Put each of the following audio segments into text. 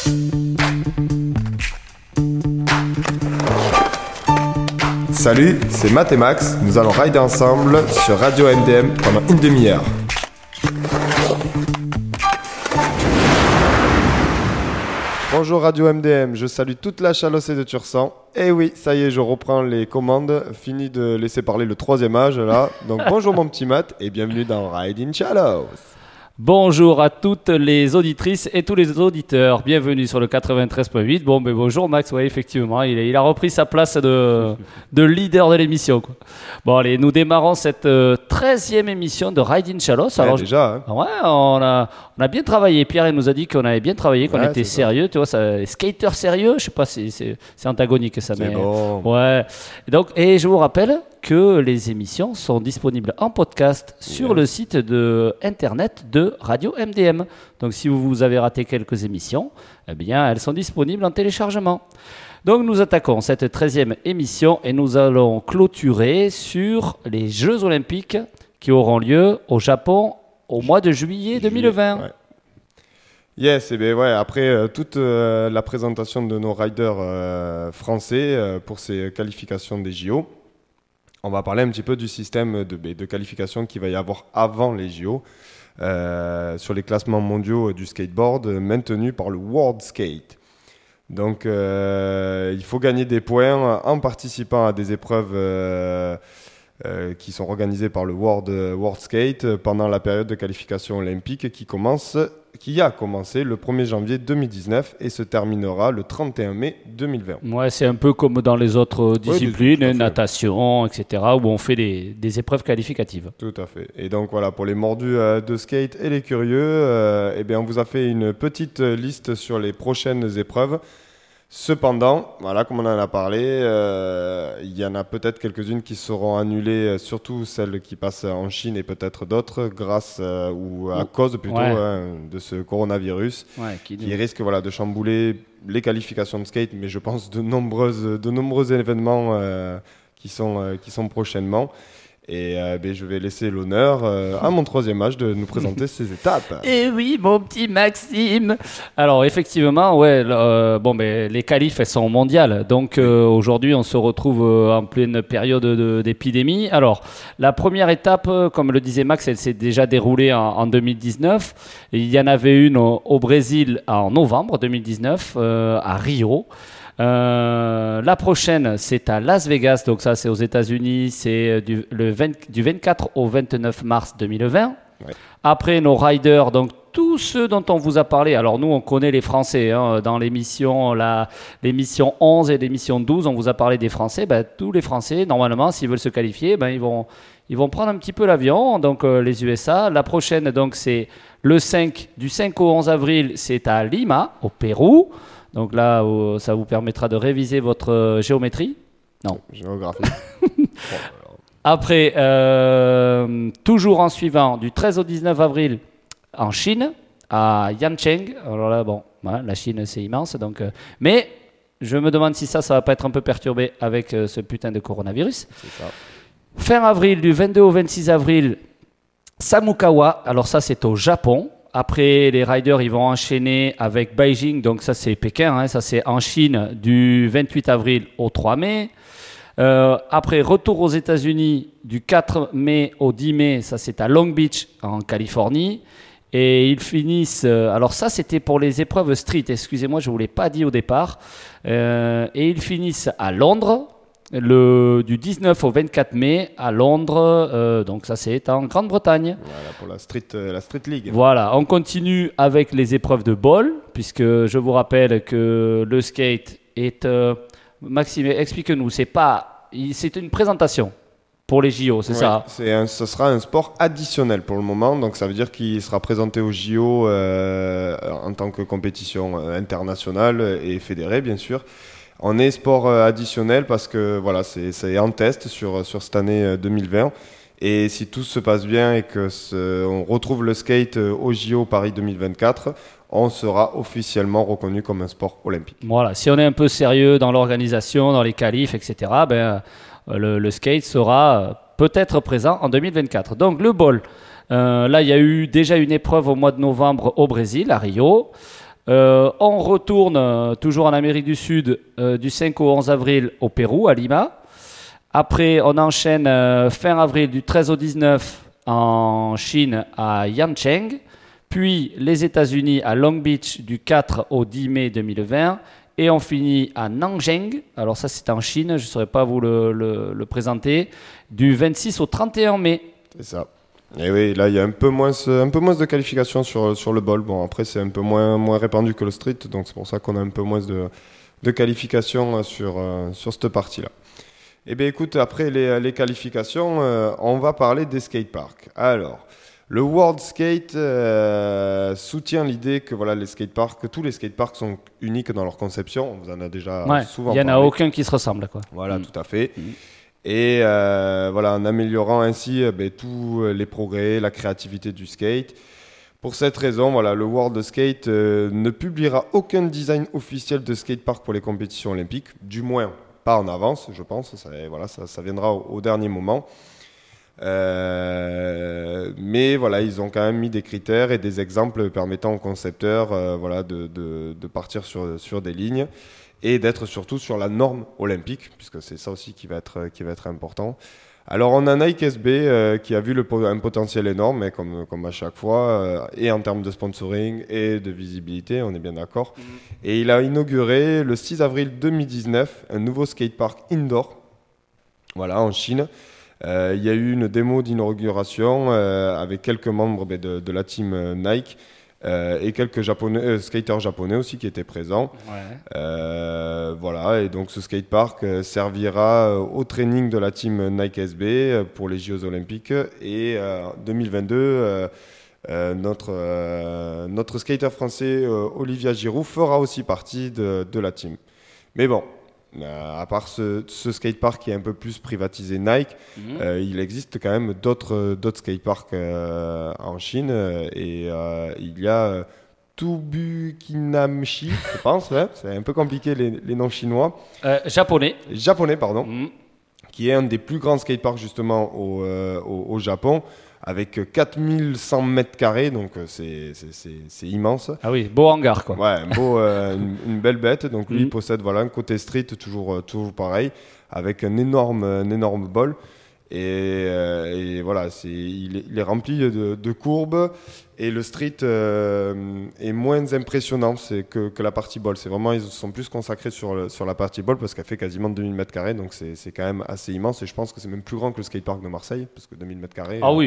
Salut, c'est Matt et Max. Nous allons rider ensemble sur Radio MDM pendant une demi-heure. Bonjour Radio MDM, je salue toute la Chalossée de Tursan. Et oui, ça y est, je reprends les commandes. Fini de laisser parler le troisième âge là. Donc bonjour mon petit Matt et bienvenue dans Ride in Chalos. Bonjour à toutes les auditrices et tous les auditeurs. Bienvenue sur le 93.8. Bonjour Max, ouais, effectivement, il a repris sa place de leader de l'émission, quoi. Bon, allez, nous démarrons cette 13e émission de Ride in Chalos. Alors, déjà, hein. Ouais, on a bien travaillé. Pierre il nous a dit qu'on avait bien travaillé, qu'on était sérieux. Tu vois, ça, skater sérieux, je sais pas, c'est antagonique ça, mais bon. Ouais. Et je vous rappelle que les émissions sont disponibles en podcast sur le site de internet de Radio MDM. Donc si vous avez raté quelques émissions, eh bien elles sont disponibles en téléchargement. Donc nous attaquons cette 13e émission et nous allons clôturer sur les Jeux Olympiques qui auront lieu au Japon au mois de juillet 2020. Ouais. Yes, et bien ouais, après toute la présentation de nos riders français pour ces qualifications des JO, on va parler un petit peu du système de qualification qu'il va y avoir avant les JO sur les classements mondiaux du skateboard maintenus par le World Skate. Donc il faut gagner des points en participant à des épreuves qui sont organisées par le World Skate pendant la période de qualification olympique qui a commencé le 1er janvier 2019 et se terminera le 31 mai 2020. Ouais, c'est un peu comme dans les autres disciplines, natation, etc., où on fait des épreuves qualificatives. Tout à fait. Et donc voilà, pour les mordus de skate et les curieux, eh bien, on vous a fait une petite liste sur les prochaines épreuves. Cependant, voilà, comme on en a parlé, il y en a peut-être quelques-unes qui seront annulées, surtout celles qui passent en Chine et peut-être d'autres, grâce ou à cause plutôt de ce coronavirus qui risque de chambouler les qualifications de skate, mais je pense de nombreux événements qui sont prochainement. Et je vais laisser l'honneur à mon troisième âge de nous présenter ces étapes. Et oui, mon petit Maxime. Alors effectivement, les qualifs elles sont mondiales. Donc aujourd'hui, on se retrouve en pleine période d'épidémie. Alors la première étape, comme le disait Max, elle s'est déjà déroulée en 2019. Et il y en avait une au Brésil en novembre 2019 à Rio. La prochaine c'est à Las Vegas, donc ça c'est aux États-Unis, c'est du 24 au 29 mars 2020. Après nos riders, donc tous ceux dont on vous a parlé, alors nous on connaît les Français dans l'émission 11 et l'émission 12 on vous a parlé des Français. Tous les Français normalement s'ils veulent se qualifier ils vont prendre un petit peu l'avion, donc les USA. La prochaine donc c'est du 5 au 11 avril, c'est à Lima au Pérou. Donc là, ça vous permettra de réviser votre géométrie. Non. Géographie. Après, toujours en suivant, du 13 au 19 avril, en Chine, à Yancheng. Alors là, la Chine, c'est immense. Donc, mais je me demande si ça va pas être un peu perturbé avec ce putain de coronavirus. C'est ça. Fin avril, du 22 au 26 avril, Samukawa. Alors ça, c'est au Japon. Après, les riders, ils vont enchaîner avec Beijing, donc ça c'est Pékin, ça c'est en Chine, du 28 avril au 3 mai. Après, retour aux États-Unis du 4 mai au 10 mai, ça c'est à Long Beach, en Californie. Et ils finissent, alors ça c'était pour les épreuves street, excusez-moi, je ne vous l'ai pas dit au départ. Et ils finissent à Londres, du 19 au 24 mai à Londres, donc ça c'est en Grande-Bretagne. Voilà pour la Street League. Voilà, on continue avec les épreuves de ball, puisque je vous rappelle que le skate est... Maxime, explique-nous, c'est une présentation pour les JO, c'est ça? Ce sera un sport additionnel pour le moment, donc ça veut dire qu'il sera présenté aux JO en tant que compétition internationale et fédérée bien sûr. On est sport additionnel parce que c'est en test sur cette année 2020. Et si tout se passe bien et qu'on retrouve le skate au JO Paris 2024, on sera officiellement reconnu comme un sport olympique. Voilà, si on est un peu sérieux dans l'organisation, dans les qualifs, etc., le skate sera peut-être présent en 2024. Donc le ball, là il y a eu déjà une épreuve au mois de novembre au Brésil, à Rio. On retourne toujours en Amérique du Sud du 5 au 11 avril au Pérou, à Lima. Après, on enchaîne fin avril du 13 au 19 en Chine à Yancheng. Puis les États-Unis à Long Beach du 4 au 10 mai 2020. Et on finit à Nanjing. Alors ça, c'est en Chine. Je ne saurais pas vous le présenter. Du 26 au 31 mai. C'est ça. Et oui, là, il y a un peu moins de qualifications sur le bowl. Bon, après, c'est un peu moins répandu que le street. Donc, c'est pour ça qu'on a un peu moins de qualifications sur cette partie-là. Eh bien, écoute, après les qualifications, on va parler des skateparks. Alors, le World Skate soutient l'idée que voilà, tous les skateparks sont uniques dans leur conception. On vous en a déjà souvent parlé. Il n'y en a aucun qui se ressemble, quoi. Voilà, tout à fait. Et voilà, en améliorant ainsi tous les progrès, la créativité du skate. Pour cette raison, voilà, le World Skate ne publiera aucun design officiel de skatepark pour les compétitions olympiques, du moins pas en avance, je pense. Ça viendra au dernier moment. Mais voilà, ils ont quand même mis des critères et des exemples permettant aux concepteurs de partir sur des lignes et d'être surtout sur la norme olympique, puisque c'est ça aussi qui va être important. Alors on a Nike SB qui a vu un potentiel énorme, mais comme à chaque fois, et en termes de sponsoring et de visibilité, on est bien d'accord. Et il a inauguré le 6 avril 2019 un nouveau skatepark indoor, voilà, en Chine. Il y a eu une démo d'inauguration avec quelques membres de la team Nike et quelques skateurs japonais aussi qui étaient présents. Ouais. Voilà, et donc ce skatepark servira au training de la team Nike SB pour les JO Olympiques. Et en 2022, notre skater français Olivia Giroud fera aussi partie de la team. Mais bon, à part ce skatepark qui est un peu plus privatisé Nike, il existe quand même d'autres skateparks en Chine. Et il y a Tubukinamchi, je pense. Ouais, c'est un peu compliqué les noms chinois. Japonais, pardon. Qui est un des plus grands skateparks justement au Japon, avec 4100 mètres carrés, donc c'est immense. Ah oui, beau hangar, quoi. Ouais, une belle bête. Donc lui, il possède un côté street toujours pareil, avec un énorme bol. Et voilà, il est rempli de courbes. Et le street est moins impressionnant que la partie ball. C'est vraiment, ils sont plus consacrés sur la partie ball parce qu'elle fait quasiment 2000 mètres carrés. Donc c'est quand même assez immense. Et je pense que c'est même plus grand que le skatepark de Marseille parce que 2000 mètres carrés. Ah oui.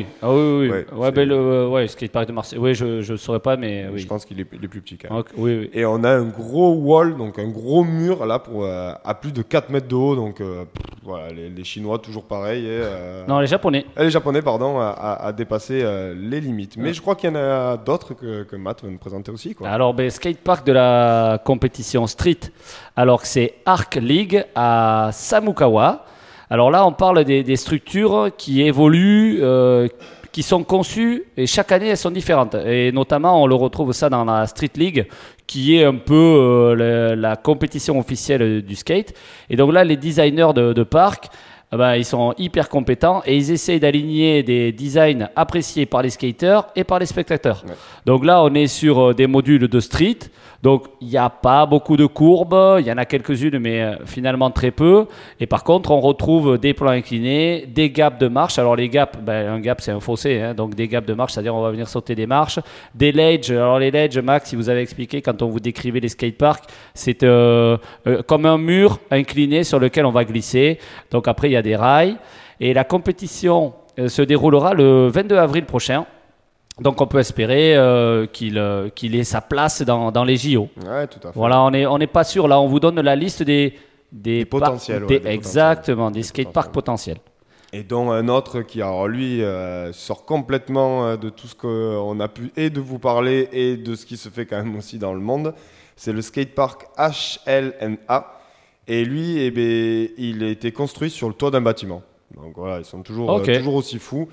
Le skatepark de Marseille. Oui, je ne saurais pas, mais oui. Je pense qu'il est plus petit quand même. Okay, oui. Et on a un gros wall, donc un gros mur là à plus de 4 mètres de haut. Donc voilà, les Chinois toujours pareil. Non, les Japonais. Les Japonais, pardon, à dépasser les limites. Mais je crois qu'il y en a d'autres que Matt va nous présenter aussi, quoi. Alors, skatepark de la compétition street. Alors, c'est Arc League à Samukawa. Alors là, on parle des structures qui évoluent, qui sont conçues, et chaque année, elles sont différentes. Et notamment, on le retrouve ça dans la Street League, qui est un peu la compétition officielle du skate. Et donc là, les designers de parcs, ils sont hyper compétents et ils essayent d'aligner des designs appréciés par les skaters et par les spectateurs. Ouais. Donc là, on est sur des modules de street. Donc, il n'y a pas beaucoup de courbes. Il y en a quelques-unes, mais finalement très peu. Et par contre, on retrouve des plans inclinés, des gaps de marche. Alors, les gaps, un gap, c'est un fossé. Hein, donc, des gaps de marche, c'est-à-dire on va venir sauter des marches. Des ledges. Alors, les ledges, Max, si vous avez expliqué, quand on vous décrivait les skateparks, c'est comme un mur incliné sur lequel on va glisser. Donc, après, il y a des rails. Et la compétition se déroulera le 22 avril prochain. Donc on peut espérer qu'il ait sa place dans les JO. Ouais, tout à fait. Voilà, on n'est pas sûr. Là, on vous donne la liste des potentiels. Exactement, des skateparks potentiels. Et dont un autre qui, alors lui, sort complètement de tout ce qu'on a pu et de vous parler et de ce qui se fait quand même aussi dans le monde. C'est le skatepark HLNA. Et lui, il a été construit sur le toit d'un bâtiment. Donc voilà, ils sont toujours aussi fous.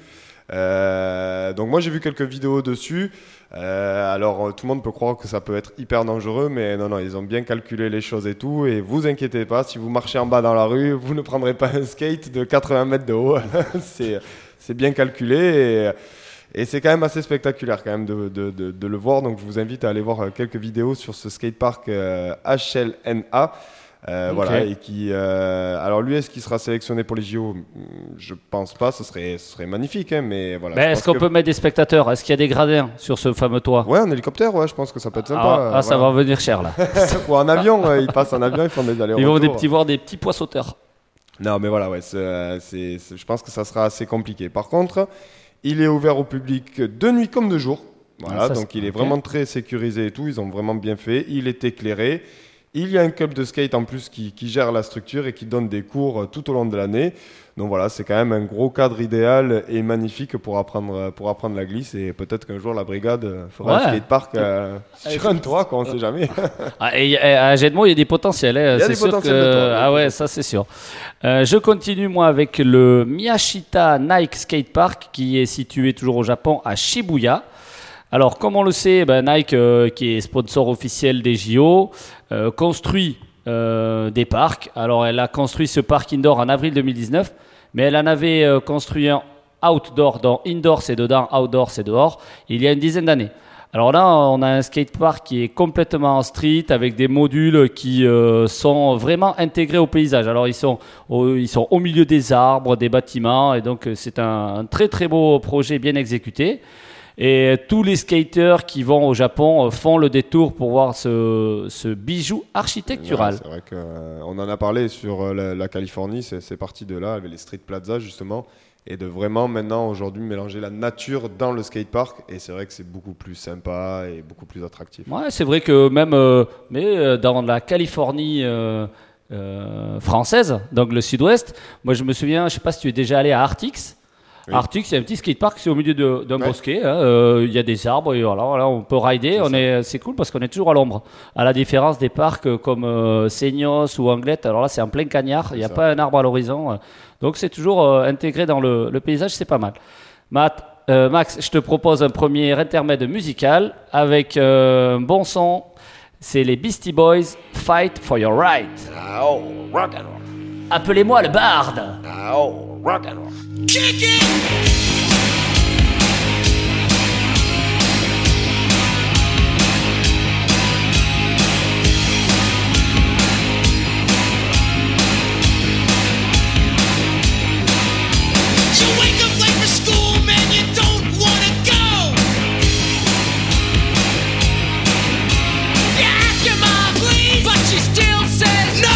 Donc moi j'ai vu quelques vidéos dessus. Alors tout le monde peut croire que ça peut être hyper dangereux, mais non, ils ont bien calculé les choses et tout. Et vous inquiétez pas, si vous marchez en bas dans la rue, vous ne prendrez pas un skate de 80 mètres de haut. C'est bien calculé. Et c'est quand même assez spectaculaire quand même de le voir. Donc je vous invite à aller voir quelques vidéos sur ce skatepark HLNA. Voilà, et qui. Alors lui, est-ce qu'il sera sélectionné pour les JO? Je pense pas. Ce serait magnifique, hein, mais voilà. Est-ce qu'on peut mettre des spectateurs? Est-ce qu'il y a des gradins sur ce fameux toit? Ouais, en hélicoptère, ouais, je pense que ça peut être sympa. Ça va venir cher là. Ou en avion, ils passent en avion, ils font des allers-retours. Ils vont voir des petits pois sauteurs. Non, mais voilà, ouais, je pense que ça sera assez compliqué. Par contre, il est ouvert au public de nuit comme de jour. Voilà, donc il est vraiment très sécurisé et tout. Ils ont vraiment bien fait. Il est éclairé. Il y a un club de skate en plus qui gère la structure et qui donne des cours tout au long de l'année. Donc voilà, c'est quand même un gros cadre idéal et magnifique pour apprendre la glisse. Et peut-être qu'un jour la brigade fera un skatepark sur un toit, quoi, on ne sait jamais. Et à Gedmont, il y a des potentiels. Il y a des potentiels de toit. Ah ouais, ça c'est sûr. Je continue moi avec le Miyashita Nike Skatepark qui est situé toujours au Japon à Shibuya. Alors, comme on le sait, Nike, qui est sponsor officiel des JO, construit des parcs. Alors, elle a construit ce parc indoor en avril 2019, mais elle en avait construit un outdoor, dans indoor c'est dedans, outdoor c'est dehors, il y a une dizaine d'années. Alors là, on a un skatepark qui est complètement en street avec des modules qui sont vraiment intégrés au paysage. Alors ils sont au milieu des arbres, des bâtiments, et donc c'est un très très beau projet bien exécuté. Et tous les skateurs qui vont au Japon font le détour pour voir ce bijou architectural. Ouais, c'est vrai qu'on en a parlé sur la Californie, c'est parti de là, avec les Street Plaza justement, et de vraiment maintenant aujourd'hui mélanger la nature dans le skatepark. Et c'est vrai que c'est beaucoup plus sympa et beaucoup plus attractif. Ouais, c'est vrai que même dans la Californie française, donc le sud-ouest, moi je me souviens, je ne sais pas si tu es déjà allé à Artix. Oui. Arctic, c'est un petit skatepark, c'est au milieu d'un bosquet. Il y a des arbres et voilà, on peut rider. C'est cool parce qu'on est toujours à l'ombre. À la différence des parcs comme Seignos ou Anglette, alors là c'est en plein cagnard, il n'y a pas un arbre à l'horizon. Donc c'est toujours intégré dans le paysage, c'est pas mal. Max, je te propose un premier intermède musical avec un bon son. C'est les Beastie Boys, Fight for Your Right. Oh, rock and roll. Appelez-moi le barde. Oh, rock and roll. Kick it!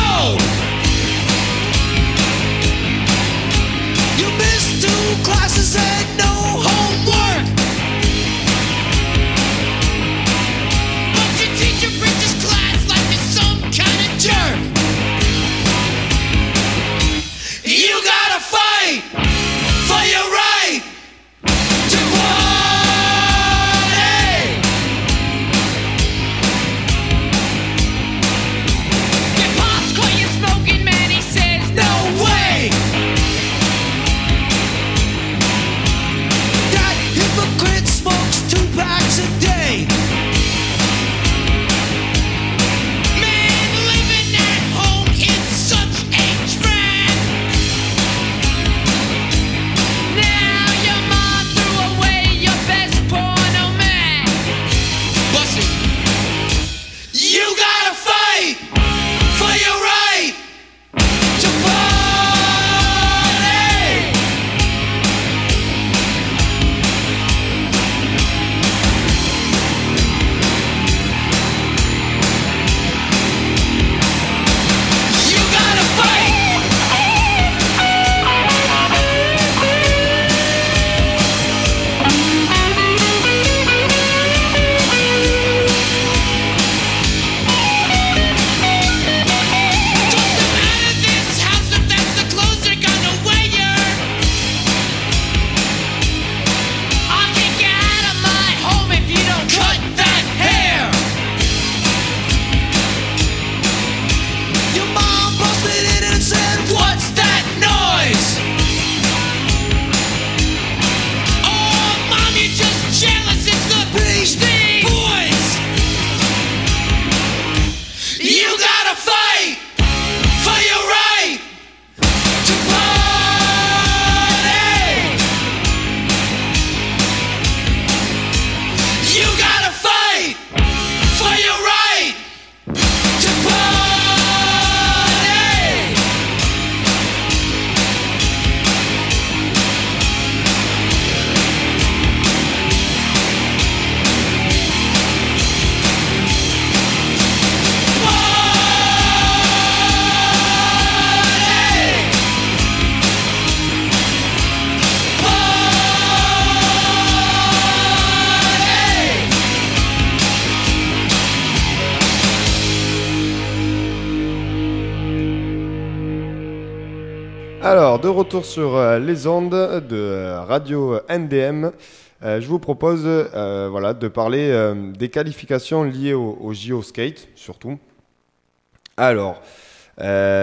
Classes Alors, de retour sur les ondes de Radio NDM, je vous propose de parler des qualifications liées au JO Skate, surtout. Alors, il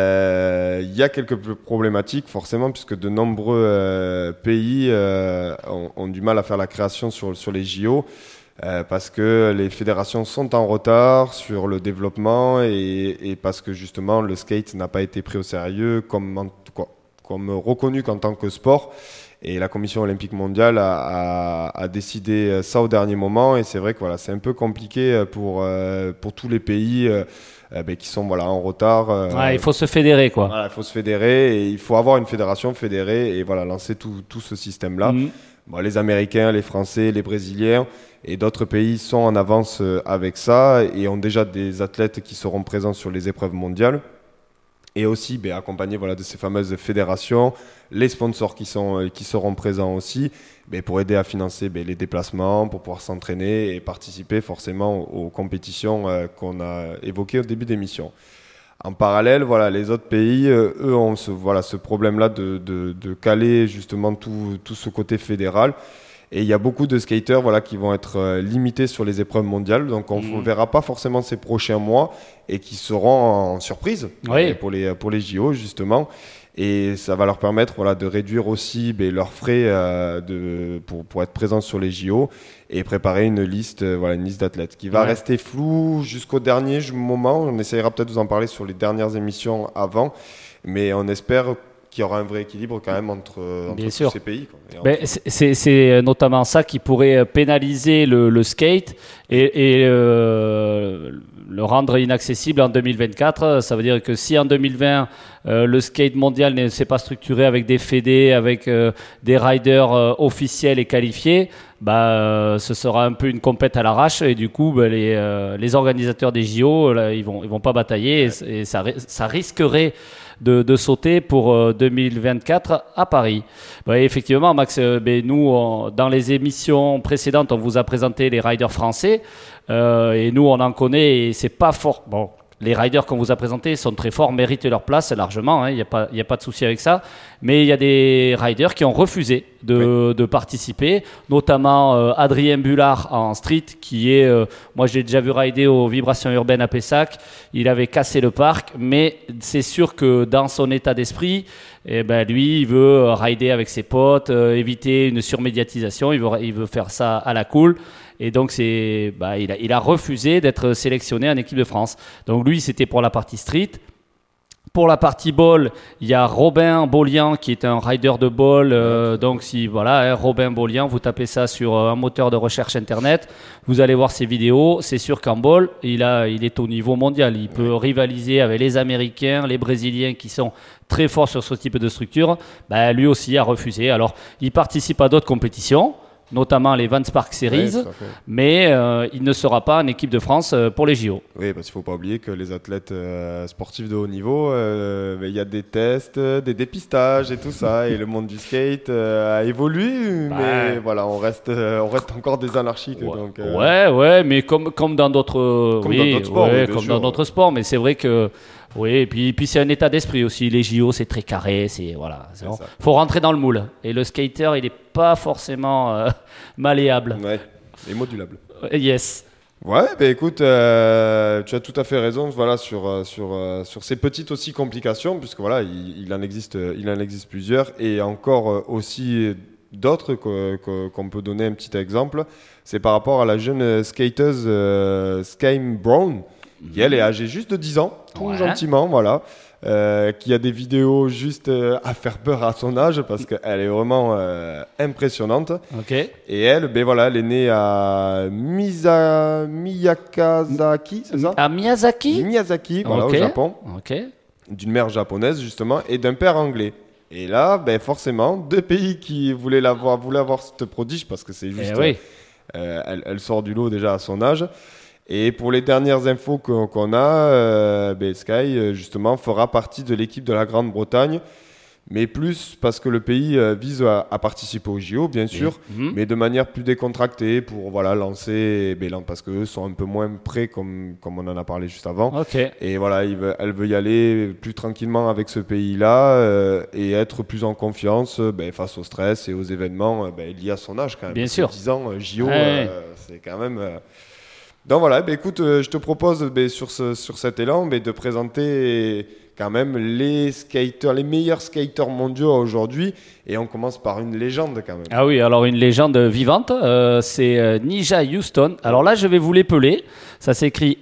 y a quelques problématiques, forcément, puisque de nombreux pays ont du mal à faire la création sur les JO. Parce que les fédérations sont en retard sur le développement et parce que justement le skate n'a pas été pris au sérieux comme reconnu qu'en tant que sport. Et la Commission olympique mondiale a décidé ça au dernier moment. Et c'est vrai que voilà, c'est un peu compliqué pour tous les pays qui sont en retard. Il faut se fédérer, quoi. Voilà, il faut se fédérer et il faut avoir une fédération fédérée et lancer tout ce système-là. Bon, les Américains, les Français, les Brésiliens et d'autres pays sont en avance avec ça et ont déjà des athlètes qui seront présents sur les épreuves mondiales. Et aussi accompagnés de ces fameuses fédérations, les sponsors qui seront présents aussi pour aider à financer les déplacements, pour pouvoir s'entraîner et participer forcément aux compétitions qu'on a évoquées au début d'émission. En parallèle, les autres pays, eux, ont ce problème-là de caler justement tout ce côté fédéral. Et il y a beaucoup de skaters qui vont être limités sur les épreuves mondiales. Donc, on ne verra pas forcément ces prochains mois et qui seront en surprise pour les JO, justement. Et ça va leur permettre de réduire aussi leurs frais pour être présents sur les JO et préparer une liste d'athlètes qui va rester floue jusqu'au dernier moment. On essaiera peut-être de vous en parler sur les dernières émissions avant, mais on espère qu'il y aura un vrai équilibre quand même entre tous ces pays. C'est notamment ça qui pourrait pénaliser le skate et le rendre inaccessible en 2024. Ça veut dire que si en 2020, le skate mondial ne s'est pas structuré avec des fédés, avec des riders officiels et qualifiés, ce sera un peu une compète à l'arrache et du coup les organisateurs des JO ils vont pas batailler et ça risquerait de sauter pour 2024 à Paris. Effectivement, Max, nous, dans les émissions précédentes, on vous a présenté les riders français et nous, on en connaît et c'est pas fort. Bon, les riders qu'on vous a présentés sont très forts, méritent leur place largement, il n'y a pas de souci avec ça. Mais il y a des riders qui ont refusé de participer, notamment Adrien Bullard en street, qui est, moi j'ai déjà vu rider aux Vibrations Urbaines à Pessac, il avait cassé le parc, mais c'est sûr que dans son état d'esprit, lui il veut rider avec ses potes, éviter une surmédiatisation, il veut faire ça à la cool. Et donc il a refusé d'être sélectionné en équipe de France. Donc lui c'était pour la partie street. Pour la partie ball, il y a Robin Bolian qui est un rider de ball. Donc Robin Bolian, vous tapez ça sur un moteur de recherche internet, vous allez voir ses vidéos. C'est sûr qu'en ball, il est au niveau mondial. Il peut rivaliser avec les Américains, les Brésiliens qui sont très forts sur ce type de structure. Lui aussi a refusé. Alors il participe à d'autres compétitions, notamment les Vans Park Series, mais il ne sera pas en équipe de France pour les JO. Oui, parce qu'il ne faut pas oublier que les athlètes sportifs de haut niveau, il y a des tests, des dépistages et tout ça, et le monde du skate a évolué, mais on reste encore des anarchiques. Mais comme dans d'autres sports, dans d'autres sports, mais c'est vrai que et puis c'est un état d'esprit aussi. Les JO, c'est très carré, faut rentrer dans le moule. Et le skater, il n'est pas forcément malléable. Ouais, et modulable. Yes. Ouais, écoute, tu as tout à fait raison. Sur ces petites aussi complications, puisque il en existe plusieurs, et encore aussi d'autres qu'on peut donner un petit exemple. C'est par rapport à la jeune skateuse Sky Brown, qui elle est âgée juste de 10 ans, tout gentiment, qui a des vidéos juste à faire peur à son âge parce qu'elle est vraiment impressionnante. Okay. Et elle, elle est née à Miyazaki, c'est ça ? À Miyazaki, au Japon. Okay. D'une mère japonaise justement et d'un père anglais. Et là, forcément, deux pays qui voulaient avoir cette prodige parce que c'est juste, elle sort du lot déjà à son âge. Et pour les dernières infos qu'on a, Sky justement fera partie de l'équipe de la Grande-Bretagne mais plus parce que le pays vise à participer aux JO, bien sûr, mais de manière plus décontractée pour lancer, parce qu'eux sont un peu moins prêts, comme on en a parlé juste avant. Ok. Et voilà, elle veut y aller plus tranquillement avec ce pays-là et être plus en confiance face au stress et aux événements liés à son âge quand même. Bien sûr. 10 ans, JO, Ouais. c'est quand même... Donc voilà, écoute, je te propose sur cet élan de présenter quand même les meilleurs skaters mondiaux aujourd'hui. Et on commence par une légende quand même. Ah oui, alors une légende vivante, c'est Nyjah Huston. Alors là, je vais vous l'épeler. Ça s'écrit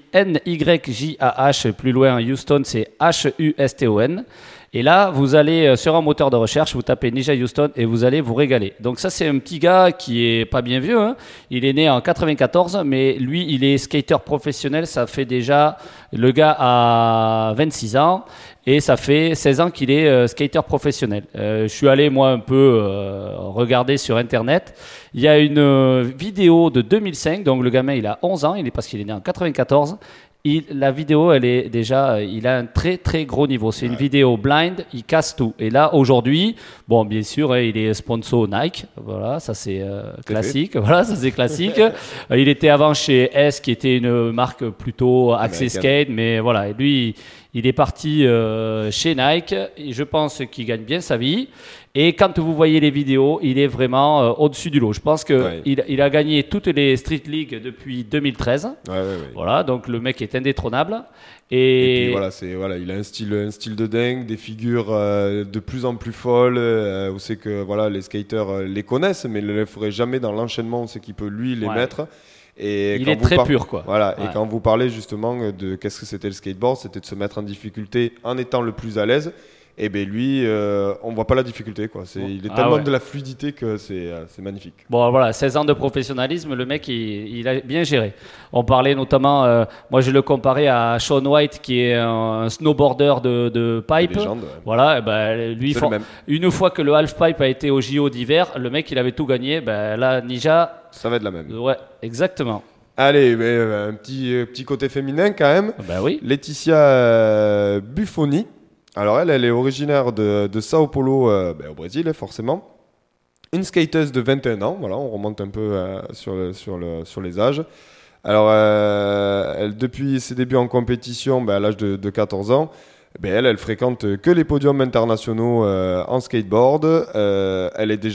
Nyjah, plus loin Houston, c'est Huston. Et là, vous allez sur un moteur de recherche, vous tapez Nyjah Huston et vous allez vous régaler. Donc ça, c'est un petit gars qui est pas bien vieux, hein. Il est né en 94, mais lui, il est skater professionnel. Ça fait déjà, le gars a 26 ans et ça fait 16 ans qu'il est skater professionnel. Je suis allé, moi, un peu regarder sur Internet. Il y a une vidéo de 2005, donc le gamin, il a 11 ans, parce qu'il est né en 94. La vidéo, elle est déjà, il a un très très gros niveau. C'est une vidéo blind, il casse tout. Et là, aujourd'hui, bon, bien sûr, il est sponsor Nike. Voilà, ça c'est classique. Voilà, ça c'est classique. Il était avant chez S, qui était une marque plutôt axée skate, mais voilà. Et lui, il est parti chez Nike. Et je pense qu'il gagne bien sa vie. Et quand vous voyez les vidéos, il est vraiment au-dessus du lot. Je pense qu'il a gagné toutes les Street League depuis 2013. Ouais. Voilà, donc le mec est indétrônable. Et puis il a un style de dingue, des figures de plus en plus folles. Où c'est que les skaters les connaissent, mais ne les feraient jamais dans l'enchaînement. On sait qu'il peut lui les mettre. Et il est très pur, quoi. Voilà. Ouais. Et quand vous parlez justement de qu'est-ce que c'était le skateboard, c'était de se mettre en difficulté en étant le plus à l'aise. Et lui, on voit pas la difficulté, quoi. Il est tellement de la fluidité que c'est magnifique. Bon, voilà, 16 ans de professionnalisme, le mec, il a bien géré. On parlait notamment, moi je le comparais à Shaun White, qui est un snowboarder de pipe. Légende, ouais. Voilà, lui, une fois que le half-pipe a été au JO d'hiver, le mec, il avait tout gagné. Là, Nyjah... Ça va être la même. Ouais, exactement. Allez, un petit côté féminin quand même. Oui. Laetitia Buffoni. Alors elle est originaire de Sao Paulo, au Brésil, forcément. Une skateuse de 21 ans, voilà, on remonte un peu sur les âges. Alors, elle, depuis ses débuts en compétition, à l'âge de 14 ans, elle fréquente que les podiums internationaux en skateboard. Elle a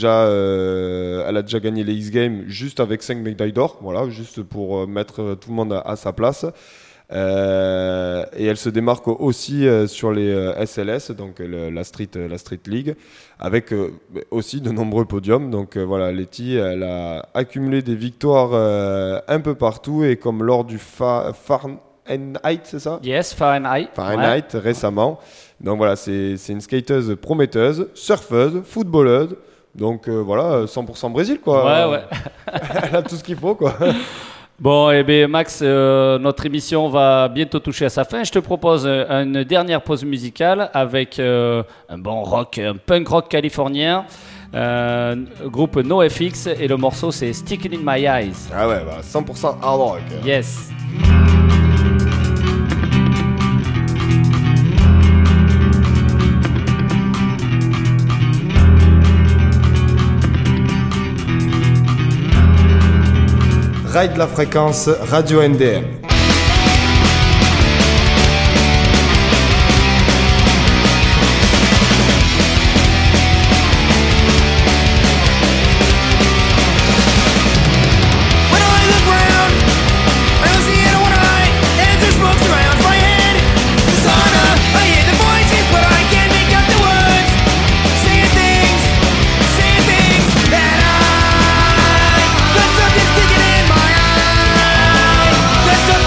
déjà gagné les X-Games juste avec 5 médailles d'or, voilà, juste pour mettre tout le monde à sa place. Et elle se démarque aussi sur les SLS, donc la Street League, avec aussi de nombreux podiums. Donc Letty, elle a accumulé des victoires un peu partout, et comme lors du Fahrenheit, c'est ça ? Yes, Fahrenheit. Récemment. Donc c'est une skateuse prometteuse, surfeuse, footballeuse. Donc 100% Brésil, quoi. Ouais. Elle a tout ce qu'il faut, quoi. Bon, Max, notre émission va bientôt toucher à sa fin. Je te propose une dernière pause musicale avec un bon rock, un punk rock californien, groupe NoFX, et le morceau c'est Sticking in My Eyes. Ah ouais, 100% hard rock. Yes. Ride la fréquence Radio NDM. There's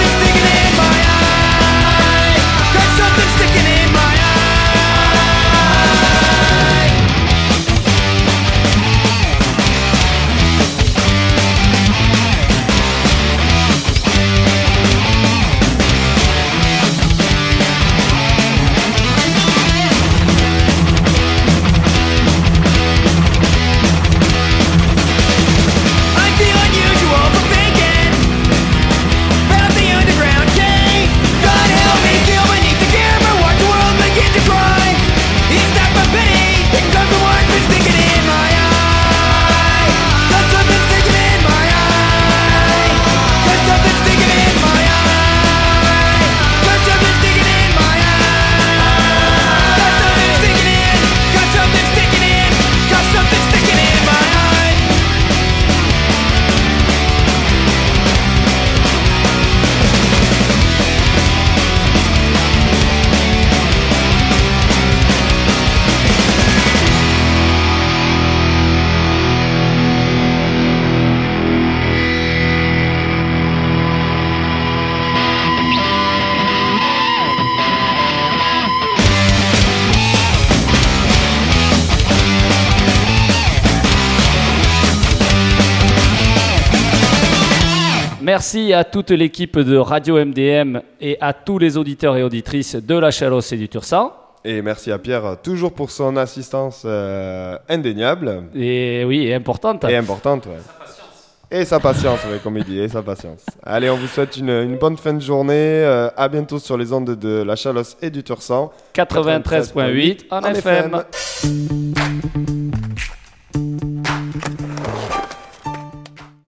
Merci à toute l'équipe de Radio MDM et à tous les auditeurs et auditrices de la Chalosse et du Tursan. Et merci à Pierre, toujours pour son assistance indéniable. Et oui, et importante. Et importante, ouais. Et sa patience, ouais, comme il dit, et sa patience. Allez, on vous souhaite une bonne fin de journée. À bientôt sur les ondes de la Chalosse et du Tursan. 93.8 en FM.